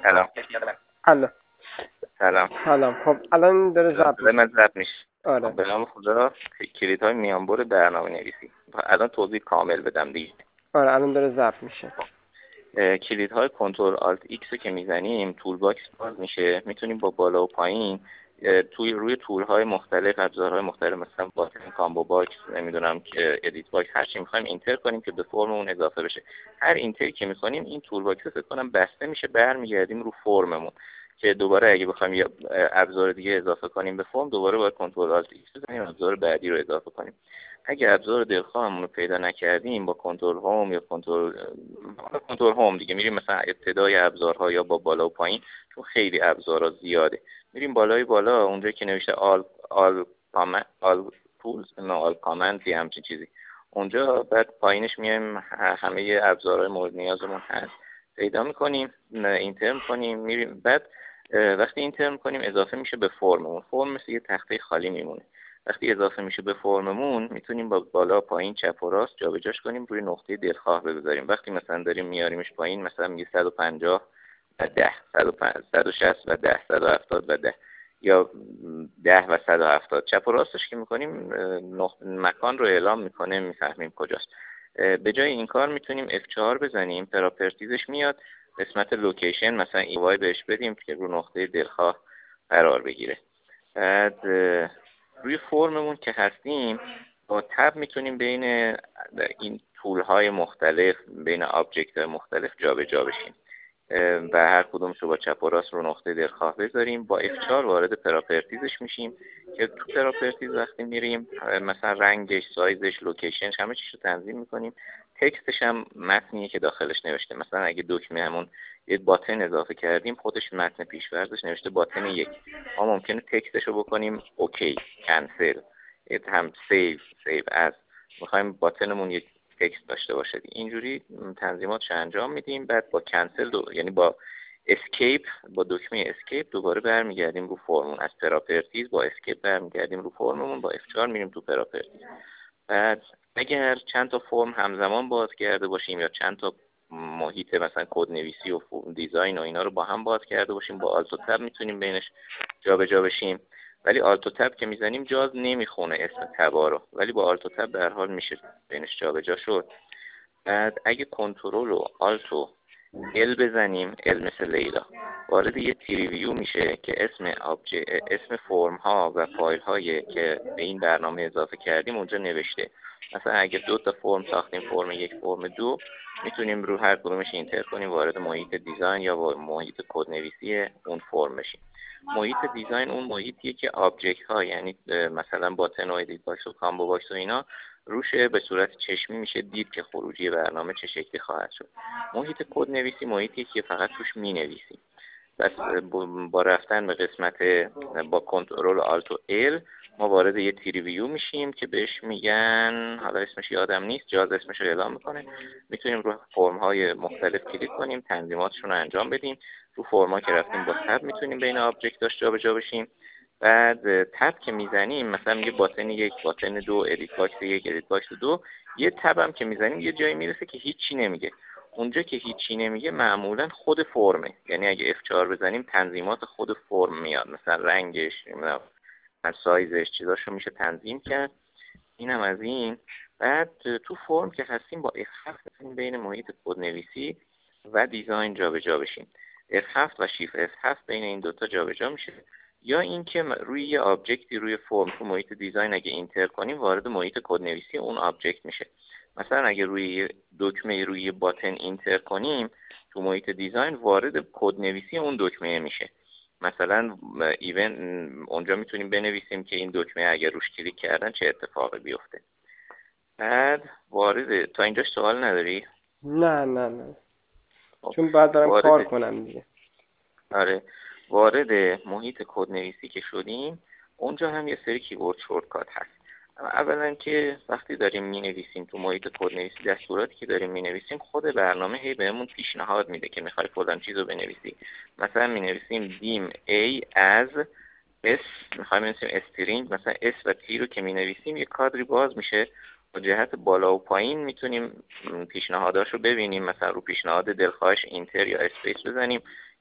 سلام. الو. سلام. سلام. خب الان داره ضبط صدای میشه. من ضبط میشه. آره. به نام خدا. کلیدهای میانبر برنامه نویسی. الان توضیح کامل بدم دیگه. آره الان داره ضبط میشه. کلیدهای کنترل آلت ایکس رو که میزنیم تول باکس باز میشه. میتونیم با بالا و پایین روی تول های مختلف، ابزارهای مختلف، مثلا باتن، کامبو باکس، نمیدونم که ادیت باکس، هر چی میخوایم اینتر کنیم که به فرم اون اضافه بشه. هر اینتری که میکنیم این تول باکس فکر کنم بسته میشه، برمیگردیم رو فرممون که دوباره اگه بخوایم یه ابزار دیگه اضافه کنیم به فرم، دوباره باید کنترل آلت ایکس بزنیم ابزار بعدی رو اضافه کنیم. اگه ابزار دلخواهمون رو پیدا نکردیم با کنترل هوم یا کنترل هوم دیگه میریم مثلا ابتدای ابزارها یا با بالا و پایین، چون خیلی ابزارها زیاده، میریم بالای بالا اونجا که نوشته آل تولز نه آل کامند یا همچین چیزی، اونجا بعد پایینش میایم همه ابزارهای مورد نیازمون هست پیدا میکنیم، اینتر میکنیم، میریم بعد وقتی اینتر میکنیم اضافه میشه به فرممون. فرم مثل یه تخته خالی میمونه. وقتی اضافه میشه به فرممون میتونیم با بالا پایین چپ و راست جابجاش کنیم، روی نقطه دلخواه بذاریم. وقتی مثلا داریم میاریمش پایین، مثلا میگه 150 و 10 160 و 10 170 و 10 یا 10 و 170، چپ و راستش که میکنیم مکان رو اعلام میکنه، میفهمیم کجاست. به جای این کار میتونیم F4 بزنیم، پراپرتیزش میاد قسمت لوکیشن، مثلا EY بهش بدیم که رو نقطه دلخواه قرار بگیره. بعد روی فرممون که هستیم با تب میتونیم بین این تول های مختلف، بین آبجکت های مختلف جابجا بشیم و هر کدومش رو با چپ و راست رو نقطه دلخواه بذاریم. با F4 وارد پراپرتیزش میشیم که تو پراپرتیز وقتی میریم مثلا رنگش، سایزش، لوکیشنش، همه چیز رو تنظیم میکنیم. تکستش هم متنیه که داخلش نوشته. مثلا اگه دکمه همون یه باتن اضافه کردیم، خودش متن پیش‌فرضش نوشته باتن 1. ما ممکنه تکستش رو بکنیم اوکی، کنسل، هم سیو از، میخوایم باتنمون یک تکست داشته باشه. اینجوری تنظیماتش انجام میدیم. بعد با کنسل یعنی با اسکیپ، با دکمه اسکیپ دوباره برمیگردیم رو فرمون. از پراپرتیز با اسکیپ برمیگردیم رو فرممون، با F4 میریم تو پراپرتیز. بعد اگر چند تا فرم همزمان باز کرده باشیم یا چند تا محیط مثلا کد نویسی و دیزاین و اینا رو با هم باز کرده باشیم، با آلت و تب میتونیم بینش جابجا بشیم. ولی آلت و تب که میزنیم جاز نمیخونه اسم تبا رو، ولی با آلت و تب به هر حال میشه بینش جابجا شد. بعد اگه کنترل و آلت و ال بزنیم، ال مثل لیلا، وارد یه تریویو میشه که اسم فرم ها و فایل هایی که به این برنامه اضافه کردیم اونجا نوشته. مثلا اگه 2 تا فرم ساختیم، فرم 1 فرم 2، میتونیم رو هر کدومش اینتر کنیم، وارد محیط دیزاین یا محیط کد نویسی اون فرم بشیم. محیط دیزاین اون محیطیه که آبجکت ها، یعنی مثلا باتن و ادیت باکس و کامبو باکس و اینا روش به صورت چشمی میشه دید که خروجی برنامه چه شکلی خواهد شد. محیط کد نویسی محیطی که فقط توش می نویسیم. بس با رفتن به قسمت با کنترل آلت و ال ما وارد یه تریویو میشیم که بهش میگن، حالا اسمش یادم نیست، جاز اسمش رو اعلام میکنه. میتونیم رو فرم های مختلف کلیک کنیم، تنظیماتشون رو انجام بدیم. رو فرم ها که رفتیم با تب میتونیم بین آبجکتاش جابجا بشیم. بعد تب که میزنیم، مثلا میگه باتن 1، باتن 2، ادیت باکس 1، ادیت باکس 2، یه تب هم که میزنیم یه جایی میرسه که هیچی نمیگه. اونجا که هیچی نمیگه معمولا خود فرمه، یعنی اگه F4 بزنیم تنظیمات خود فرم میاد، مثلا رنگش، سایزش، چیزاشو میشه تنظیم کرد. اینم از این. بعد تو فرم که هستیم با F7 میتونیم بین محیط کدنویسی و دیزاین جابجا بشیم. F7 و شیفت F7 بین این دوتا جابجا میشه. یا اینکه روی یه آبجکتی روی فرم تو محیط دیزاین اگه اینتر کنیم، وارد محیط کدنویسی اون آبجکت میشه. مثلا اگه روی دکمه روی باتن اینتر کنیم، تو محیط دیزاین وارد کدنویسی اون دکمه میشه. مثلا ایون اونجا میتونیم بنویسیم که این دکمه اگر روش کلیک کردن چه اتفاقی بیفته. بعد وارد، تا اینجاش سوال نداری؟ نه چون بعد برم کار کنم دیگه. آره، وارد محیط کدنویسی که شدیم، اونجا هم یه سری کیبورد شورتکات هست. اولا که وقتی داریم می‌نویسیم تو محیط کدنویسی، دستوراتی که داریم می‌نویسیم، خود برنامه هی بهمون پیشنهاد میده که می‌خوای فلان چیزو بنویسی. مثلا می‌نویسیم دیم A از S، می‌خوایم بنویسیم استرینگ، مثلا S و T رو که می‌نویسیم یه کادری باز میشه، با جهت بالا و پایین میتونیم پیشنهاداشو ببینیم. مثلا رو پیشنهاد دلخواهش اینتر یا اسپیس بزنیم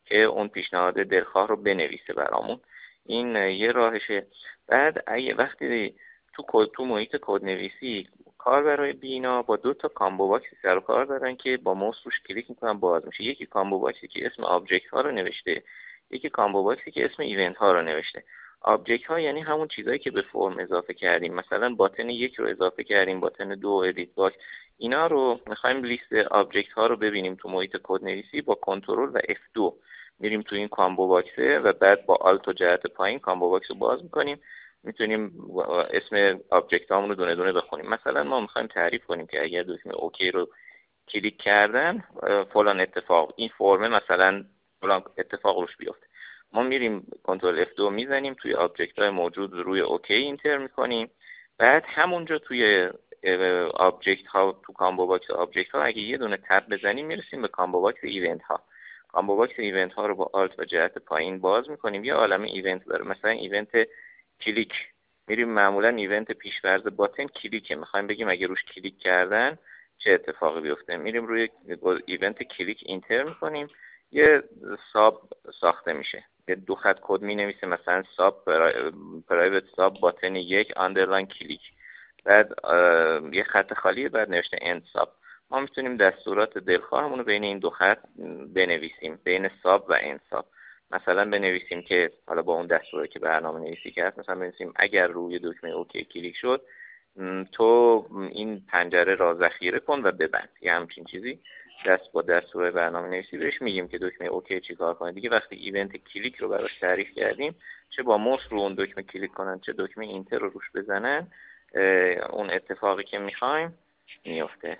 که اون پیشنهاد دلخواه رو بنویسه برامون. این یه راهشه. بعد وقتی تو محیط کدنویسی کاربرای بینا با 2 تا کامبو باکس سر و کار دارن که با موس روش کلیک میکنن باز میشه. یکی کامبو باکسی که اسم آبجکت ها رو نوشته، یکی کامبو باکسی که اسم ایونت ها رو نوشته. آبجکت ها یعنی همون چیزایی که به فرم اضافه کردیم، مثلا باتن 1 رو اضافه کردیم، باتن 2 ادیت باکس، اینا رو میخوایم لیست آبجکت ها رو ببینیم تو محیط کدنویسی. با کنترل و F2 میریم تو این کامبو باکسه و بعد با آلت و جهت پایین کامبو باکس رو باز میکنیم. میتونیم اسم آبجکت هامون رو دونه دونه بخونیم. مثلا ما میخوایم تعریف کنیم که اگر دکمه اوکی رو کلیک کردن فلان اتفاق، این فرمه مثلا فلان اتفاق روش بیفته. ما میریم کنترل F2 میزنیم، توی آبجکت های موجود روی اوکی اینتر میکنیم. بعد همونجا توی آبجکت ها، تو کامبو باکس آبجکت ها، اگه یه دونه تب بزنیم میرسیم به کامبو باکس ایونت ها. کامبو باکس ایونت ها رو با آلت و جهت پایین باز میکنیم. یه عالمه ایونت داره، مثلا ایونت کلیک. میریم معمولا ایونت پیش‌فرض باتن کلیکه، میخوایم بگیم اگه روش کلیک کردن چه اتفاقی بیفته. میریم روی ایونت کلیک اینتر میکنیم، یه ساب ساخته میشه، یه 2 خط کد مینویسه، مثلا ساب پرایوت ساب باتن 1 آندرلاین کلیک، بعد یه خط خالی، بعد نوشته اند ساب. ما میتونیم دستورات دلخواهمون رو بین این 2 خط بنویسیم، بین ساب و اند ساب. مثلا بنویسیم که حالا با اون دستوری که برنامه نویسی کرد، مثلا بنویسیم اگر روی دکمه اوکی کلیک شد تو این پنجره را ذخیره کن و ببند. یه همچین چیزی با دستور برنامه نویسی بهش میگیم که دکمه اوکی چی کار کنه. دیگه وقتی ایونت کلیک رو براش تعریف کردیم، چه با موس رو اون دکمه کلیک کنن چه دکمه اینتر رو روش بزنن، اون اتفاقی که میخوایم میفته.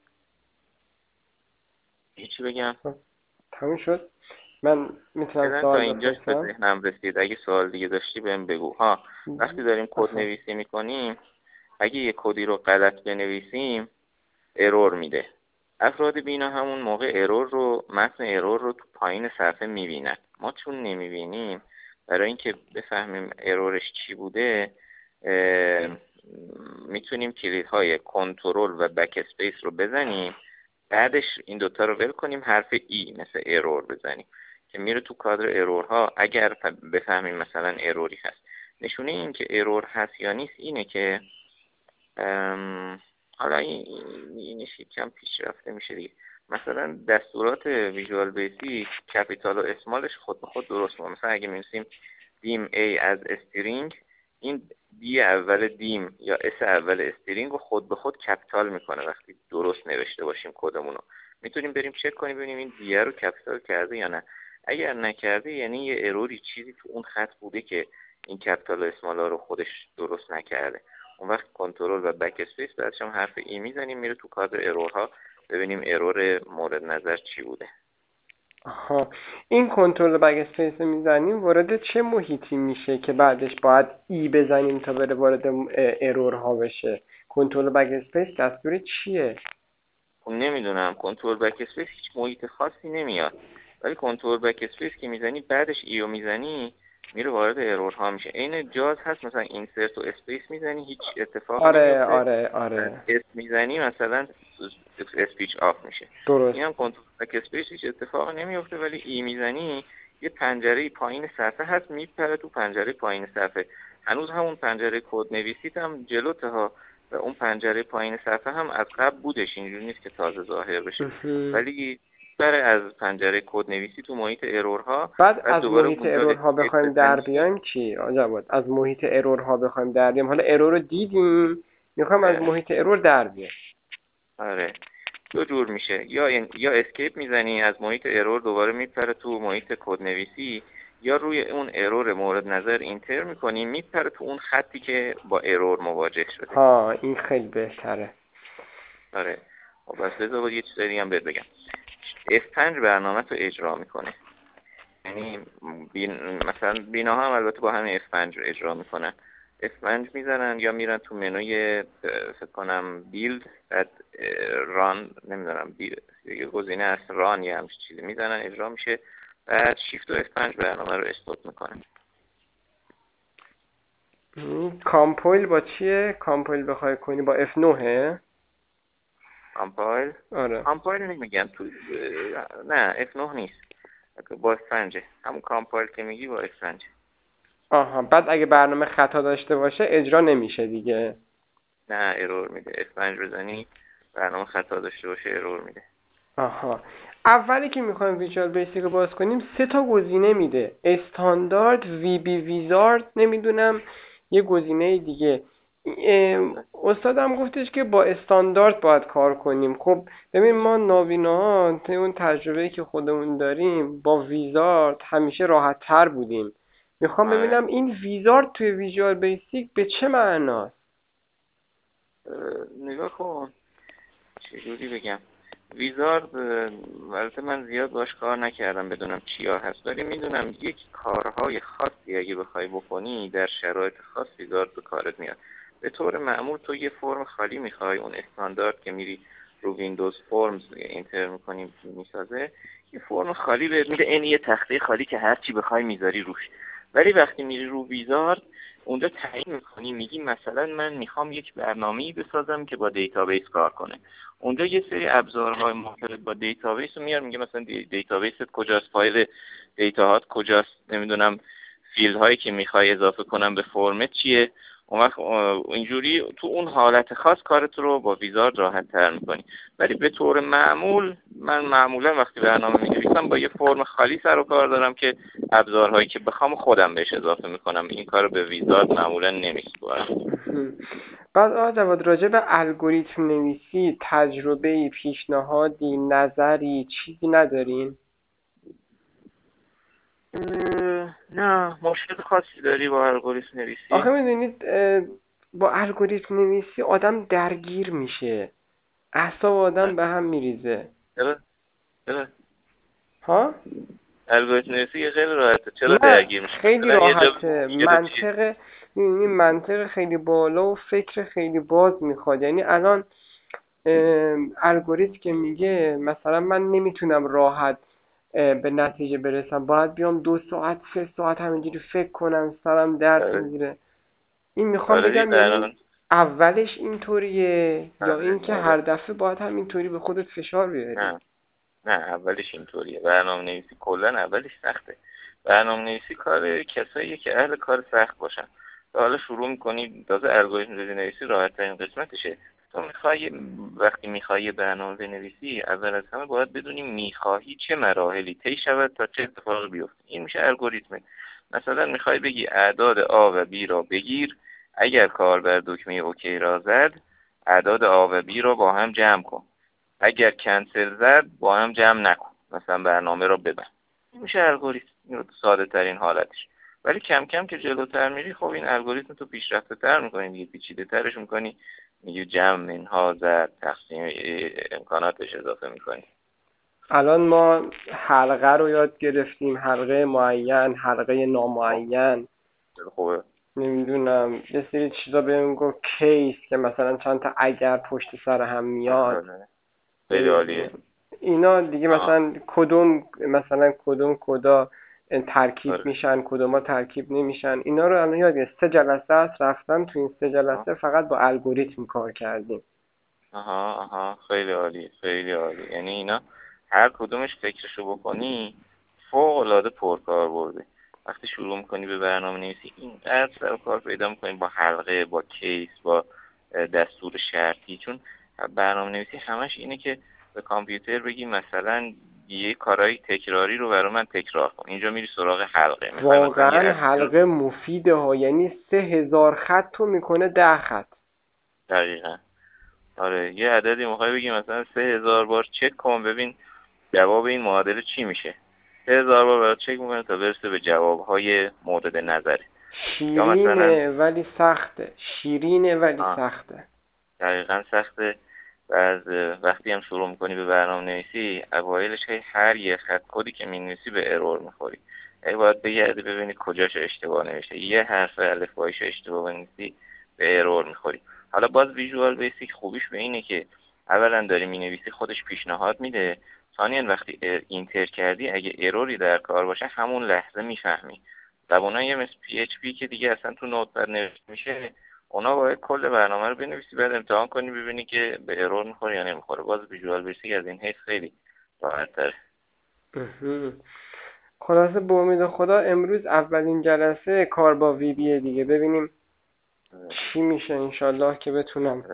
چی بگم؟ تموم شد. من میتونم تا سوال اینجاش به بپرسم؟ ذهنم رسید. اگه سوال دیگه داشتی بهم بگو. وقتی داریم کد نویسی میکنیم، اگه یه کدی رو غلط بنویسیم ارور میده. افراد بینا همون موقع متن ارور رو تو پایین صفحه میبینن. ما چون نمیبینیم، برای اینکه بفهمیم ارورش چی بوده میتونیم کلیدهای کنترل و بک اسپیس رو بزنیم، بعدش این دوتا رو ول کنیم، حرف ای مثل ارور بزنیم که میره تو کادر ارورها. اگر بفهمیم مثلا اروری هست، نشونه این که ارور هست یا نیست اینه که حالا اینش یکم پیشرفته میشه دیگه. مثلا دستورات ویژوال بیسیک کپیتال و اسمالش خود به خود درست میکنه. مثلا اگه می‌نویسیم دیم ای از استرینگ، این دی اول دیم یا اس اول استرینگ رو خود به خود کپیتال میکنه وقتی درست نوشته باشیم کدمون رو. میتونیم بریم چک کنیم ببینیم این دی رو کپیتال کرده یا نه. اگر نکرده یعنی یه اروری چیزی تو اون خط بوده که این کپیتال و اسمال ها رو خودش درست نکرده. اون وقت کنترل و بک اسپیس بعدش هم حرف ای میزنیم، میره تو کادر ارورها ببینیم ارور مورد نظر چی بوده. این کنترل بک اسپیس میزنیم وارد چه محیطی میشه که بعدش باید ای بزنیم تا بره وارد ارورها بشه؟ کنترل بک اسپیس دستور چیه؟ نمیدونم. کنترل بک اسپیس هیچ محیط خاصی نمیاد، ولی کنترل بک اسپیس که میزنی بعدش ایو میزنی میره وارد ارورها میشه. این جاز هست مثلا اینسرت و اسپیس میزنی هیچ اتفاقی نمیفته. آره اس میزنی مثلا اسپیچ آف میشه. درست. اینم کنترل بک اسپیس هیچ اتفاقی نمیفته، ولی ای میزنی یه پنجره پایین صفحه هست میپره تو پنجره پایین صفحه. هنوز همون پنجره کد نویسیت هم جلوته ها و اون پنجره پایین صفحه هم از قبل بودش، اینجوری نیست که تازه ظاهر بشه. ولی برای از پنجره کد نویسی تو محیط ارورها، بعد از دوباره محیط ارورها بخوایم در بیایم چی؟ آجا از محیط ارورها بخوایم در بیایم، حالا ارور رو دیدیم میخوایم از محیط ارور در بیایم. آره 2 جور میشه، یا اسکیپ میزنی از محیط ارور دوباره میپره تو محیط کد نویسی، یا روی اون ارور مورد نظر اینتر میکنی میپره تو اون خطی که با ارور مواجه شده. این خیلی بهتره. آره خب بس بذار یه چیزی هم بهت بگم. F5 برنامه تو اجرا میکنه، یعنی مثلا بینا هم البته با همین F5 رو اجرا میکنن. F5 میزنن یا میرن تو منوی فکر کنم بیلد، بعد ران، نمیدونم یه گزینه هست ران یا همچین چیزی میزنن اجرا میشه، بعد شیفت و F5 برنامه رو استاپ میکنن. کامپایل با چیه؟ کامپایل بخوای کنی با F9؟ کامپایل؟ آره. کامپایل نمیگم تو، نه F9 نیست. با اسفنجه، همون کامپایل که میگی با اسفنجه. آها، بعد اگه برنامه خطا داشته باشه اجرا نمیشه دیگه. نه ارور میده، اسفنج بزنی برنامه خطا داشته باشه ارور میده. آها، اولی که میخوایم ویژوال بیسیک رو باز کنیم 3 تا گزینه میده: استاندارد، وی بی ویزارد، نمیدونم یه گزینه دیگه. استادم گفتش که با استاندارد باید کار کنیم. خب ببین، ما ناوینا طی اون تجربه‌ای که خودمون داریم با ویزارد همیشه راحت تر بودیم. میخوام آره. ببینم این ویزارد توی ویژوال بیسیک به چه معناست. نگاه کن چجوری بگم. ویزارد البته من زیاد باش کار نکردم بدونم چیا هست، ولی میدونم یک کارهای خاصی اگه بخوای بکنی در شرایط خاص ویزارد به کارت میاد. به طور معمول تو یه فرم خالی میخوای، اون استاندارد که میری رو ویندوز فرمز اینتر میکنی میسازه، یه فرم خالی بهت میده، این یه تخته خالی که هر چی بخوای میذاری روش. ولی وقتی میری رو ویزارد اونجا تعیین میکنی، میگی مثلا من میخوام یک برنامه‌ای بسازم که با دیتابیس کار کنه. اونجا یه سری ابزارهای مرتبط با دیتابیس رو میاره، میگه مثلا دیتابیست کجاست، فایل دیتاهات کجاست، نمیدونم فیلد هایی که میخوای اضافه کنم به فرمت چیه. اون وقت اینجوری تو اون حالت خاص کارت رو با ویزارد راحت تر میکنی. ولی به طور معمول من معمولا وقتی برنامه می‌نویسم با یه فرم خالی سر و کار دارم که ابزارهایی که بخوام خودم بهش اضافه میکنم. این کارو به ویزارد معمولا نمیسپارم. بعد جواد، راجع به الگوریتم نویسی تجربه، پیشنهادی، نظری، چیزی ندارین؟ نه مشکل خاصی داری با الگوریتم نویسی؟ آخه میدونید با الگوریتم نویسی آدم درگیر میشه، اعصاب آدم به هم میریزه. چرا؟ چرا؟ ها؟ الگوریتم نویسی خیلی راحته، چرا نه، درگیر میشه؟ خیلی مثلا یه جا راحته. یه جا چیه؟ می‌دونی منطق خیلی بالا و فکر خیلی باز میخواد. یعنی الان الگوریتم که میگه مثلا من نمیتونم راحت به نتیجه برسم، باید بیام 2 ساعت 3 ساعت همینجوری فکر کنم، سرم درد آره میگیره. این میخوام آره بگم یعنی برنامه اولش اینطوریه یا آره اینکه هر دفعه باید همینطوری به خودت فشار بیاری؟ نه نه اولش اینطوریه. برنامه نویسی کلا اولش سخته. برنامه نویسی کار کساییه که اهل کار سخت باشن. تا حالا شروع میکنی تازه الگوریتم نویسی راحت ترین قسمتشه. تو وقتی میخوای یه برنامه بنویسی اول از همه باید بدونی میخواهی چه مراحلی طی شود تا چه اتفاقی بیفته. این میشه الگوریتم. مثلا میخوای بگی اعداد A و B را بگیر، اگر کاربر دکمه اوکی را زد اعداد A و B را با هم جمع کن، اگر کنسل زد با هم جمع نکن، مثلا برنامه را ببند. این میشه الگوریتم. این ساده ترین حالتش. ولی کم کم که جلوتر میری خب این الگوریتم تو پیشرفته تر میکنی دیگه، پیچیده ترش میکنی، میگه جمع منها زد تقسیم امکاناتش اضافه میکنی. الان ما حلقه رو یاد گرفتیم، حلقه معین، حلقه نامعین، خوبه. نمیدونم یه سری چیزا بهمون گفت کیس که مثلا چند تا اگر پشت سر هم میاد. خیلی عالیه. اینا دیگه مثلا کدوم کدا ترکیب آره. میشن، کدوما ترکیب نمیشن، اینا رو الان یاد گرفتم. 3 جلسه هست رفتم، تو این 3 جلسه فقط با الگوریتم کار کردیم. آها خیلی عالی خیلی عالی. یعنی اینا هر کدومش فکرشو بکنی فوق العاده پرکاربرده. وقتی شروع میکنی به برنامه نویسی اینقدر سر و کار پیدا میکنی با حلقه، با کیس، با دستور شرطی. چون برنامه نویسی همش اینه که به کامپیوتر بگی مثلا یه کارهای تکراری رو برای من تکرار کن. اینجا میری سراغ حلقه، میخوای مثلا یه واقعا عددی رو. حلقه مفیده ها، یعنی 3000 خط تو میکنه 10 خط. دقیقا. آره یه عددی میخوای بگی مثلا 3000 بار چک کن ببین جواب این معادله چی میشه. 3000 بار برات چک میکنه تا برسه به جوابهای مورد نظره. یا مثلا شیرینه ولی سخته، شیرینه ولی سخته. دقیقا سخته. و از وقتی هم شروع میکنی به برنامه نویسی اوایلش هر یه خط کدی که مینویسی به ارور میخوری. باید بگردی ببینی کجاش اشتباه نوشته. یه حرف الفبایش اشتباه بنویسی به ارور میخوری. حالا باز ویژوال بیسیک خوبیش به اینه که اولا داری مینویسی خودش پیشنهاد میده، ثانیا وقتی اینتر کردی اگه اروری در کار باشه همون لحظه میفهمی. زبانایی مثل PHP که دیگه اصلا تو نوتپد نوشته میشه، اونا باید کل برنامه رو بنویسی بعد امتحان کنی ببینی که به ارور میخوره یا نمیخوره. باز ویژوال بیسیک از این حیث خیلی راحت تره. خلاصه به امید خدا امروز اولین جلسه کار با وی بیه دیگه، ببینیم چی میشه. انشالله که بتونم.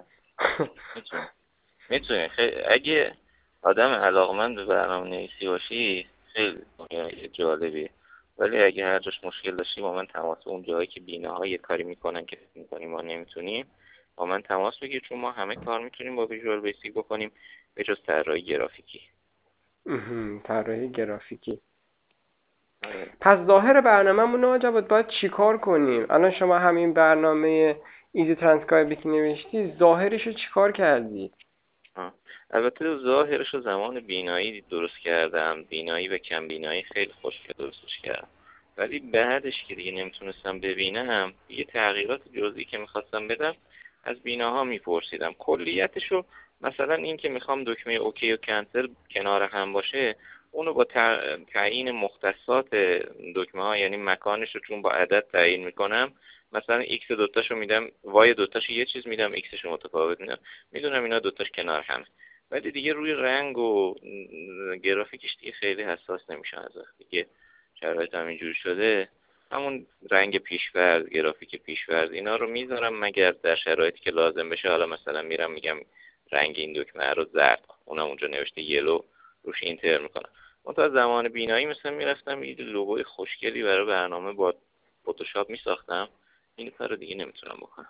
میتونی اگه آدم علاقمند به برنامه نویسی باشی خیلی دنیای جالبیه، ولی اگه هر جاش مشکل داشتی با من تماس، اون جایی که بیناها یه کاری میکنن که میکنیم ما نمیتونیم، با من تماس بگیر، چون ما همه کار میتونیم با ویژوال بیسیک بکنیم به جز طراحی گرافیکی. طراحی گرافیکی. پس ظاهر برنامه‌مون آقا جواد باید چیکار کنیم؟ الان شما همین برنامه ایزی ترانسکرایبی که نوشتی ظاهرشو چیکار کردی؟ البته ظاهرش رو زمان بینایی درست کردم، بینایی و کم بینایی خیلی خوشگل درستش کردم، ولی بعدش که دیگه نمیتونستم ببینم یه تغییرات جزئی که میخواستم بدم از بیناها میپرسیدم. کلیتش رو مثلا این که میخوام دکمه اوکی و کنسل کنار هم باشه، اونو با تعیین مختصات دکمه ها، یعنی مکانش رو چون با عدد تعیین میکنم، مثلا x دوتاشو میدم، y دوتاشو یه چیز میدم، x شو متفاوت میدم، میدونم اینا دوتاش کنار همه، ولی دیگه روی رنگ و گرافیکش دیگه خیلی حساس نمیشن. از وقتی که شرایط همینجوری شده، همون رنگ پیش‌فرض، گرافیک پیش‌فرض اینا رو میذارم، مگر در شرایطی که لازم بشه. حالا مثلا میرم میگم رنگ این دکمه رو زرد، اونم اونجا نوشته یلو، روش اینتر میکنم. اون تا زمان بینایی مثلا میرفتم یه لوگوی خوشگلی برای برنامه با فتوشاپ میساختم، این کارو دیگه نمیتونم بکنم.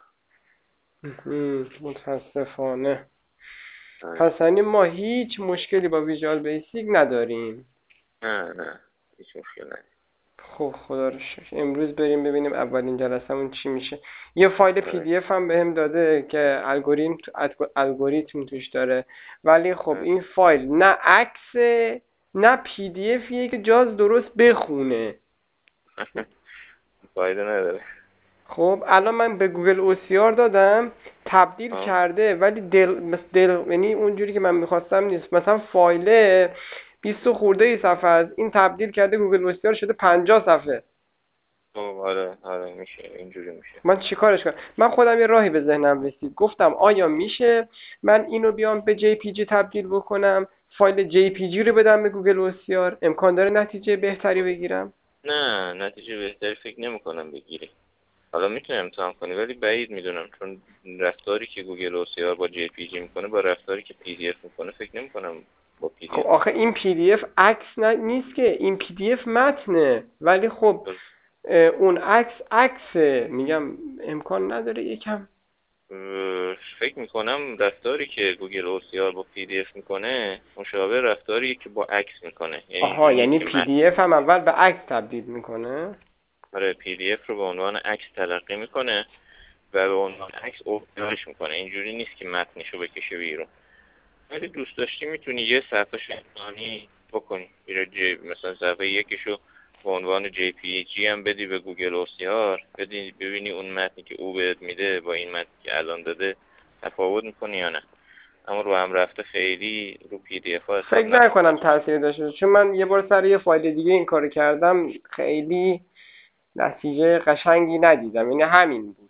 متاسفانه. پس یعنی ما هیچ مشکلی با ویژوال بیسیک نداریم. نه هیچ مشکل نداریم. خب خدا رو شکر. امروز بریم ببینیم اولین جلسمون چی میشه. یه فایل پی دی اف هم بهم داده که الگوریتم توش داره، ولی خب این فایل نه عکس نه پی دی افیه که جاز درست بخونه. فایده نداره. خب الان من به گوگل او سی آر دادم، تبدیل کرده، ولی یعنی اونجوری که من میخواستم نیست. مثلا فایل 20 خورده صفحه از این تبدیل کرده گوگل او سی آر شده 50 صفحه. آره میشه، اینجوری میشه. من چیکارش کنم؟ من خودم یه راهی به ذهنم رسید، گفتم آیا میشه من اینو بیام به جی پی جی تبدیل بکنم، فایل جی پی جی رو بدم به گوگل او سی آر، امکان داره نتیجه بهتری بگیرم؟ نه نتیجه بهتری فکر نمی‌کنم بگیری. حالا میتونی امتحان کنی ولی بعید میدونم، چون رفتاری که گوگل او سی آر با جی پی جی میکنه با رفتاری که پی دی اف میکنه فکر نمی‌کنم با پی دی خب اف. آخه این پی دی اف عکس نیست که، این پی دی اف متنه، ولی خب اون عکسه. میگم امکان نداره یکم. فکر میکنم رفتاری که گوگل او سی آر با پی دی اف میکنه مشابه رفتاری که با عکس میکنه. آها، یعنی پی دی اف هم اول به عکس تبدیل میکنه؟ آره، پی دی اف رو به عنوان عکس تلقی میکنه و به عنوان عکس اوپنش میکنه. اینجوری نیست که متنشو بکشه بیرون. ولی دوست داشتی میتونی یه صفحه امتحانی بکنی، مثلا صفحه یکیشو به عنوان جی پی جی هم بدی به گوگل او سی آر، ببینی اون متنی که او بهت میده با این متنی که الان داده تفاوت میکنه یا نه. اما رو هم رفته خیلی رو پی دی اف ها فکر نکنم تاثیر داشته باشه، چون من یه بار سر یه فایل دیگه این کارو کردم، خیلی نتیجه قشنگی ندیدم. یعنی همین بود.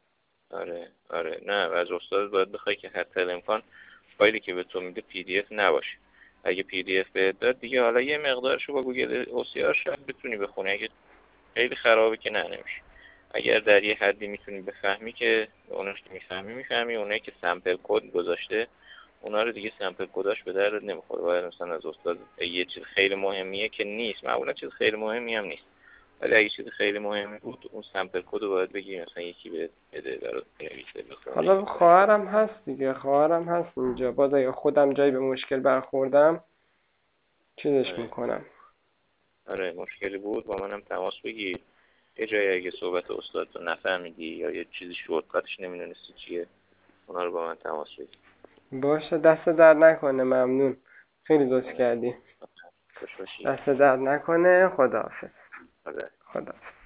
آره نه، از استاد باید بخوای که حتی الامکان فایلی که به تو میده پی دی اف نباشه. اگه پی دی اف بهت داد دیگه، حالا یه مقدارشو با گوگل او سی آر شاید بتونی بخونی، اگه خیلی خرابه که نه نمیشه. اگر در یه حدی میتونی بفهمی که اوناش که میفهمی، اونایی که سامپل کد گذاشته اونا رو دیگه سامپل کداش به درد نمیخوره. باید مثلا از استاد یه چیز خیلی مهمیه که نیست، معمولا چیز خیلی مهمی هم نیست، ولی اگه چیز خیلی مهمی بود اون سامپل کد رو باید بگی مثلا یکی بده برات بنویسه بخونه. حالا خواهرم هست دیگه، خواهرم هست اینجا، باز اگه خودم جایی به مشکل برخوردم چیزش میکنم. آره مشکلی بود با منم تماس بگیر. یه جایی اگه صحبت استاد رو نفهمیدی یا یه چیزی شورتکاتش نمیدونستی چیه، اونا رو با من تماس بگیر. باشه، دست در نکنه، ممنون، خیلی لطف کردی. دست در نکنه. خداحافظ. آره. خداحافظ.